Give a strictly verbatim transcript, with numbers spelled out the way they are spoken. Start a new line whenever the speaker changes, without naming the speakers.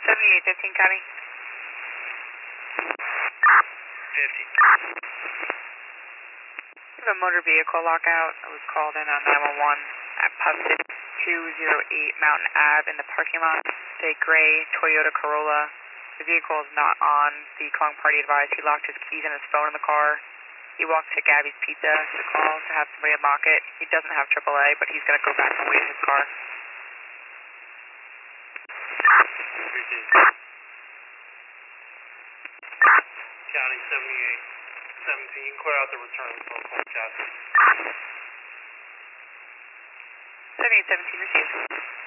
seventy-eight fifteen, County.
fifty.
We have a motor vehicle lockout. I was called in on nine one one at Pusted two oh eight Mountain Ave in the parking lot. It's a gray Toyota Corolla. The vehicle is not on. The calling party advised he locked his keys and his phone in the car. He walked to Gabby's Pizza to call to have somebody unlock it. He doesn't have triple A, but he's going to go back and wait in his car.
County seventy-eight seventeen, clear out the return phone call, Cassie.
seventy-eight seventeen received.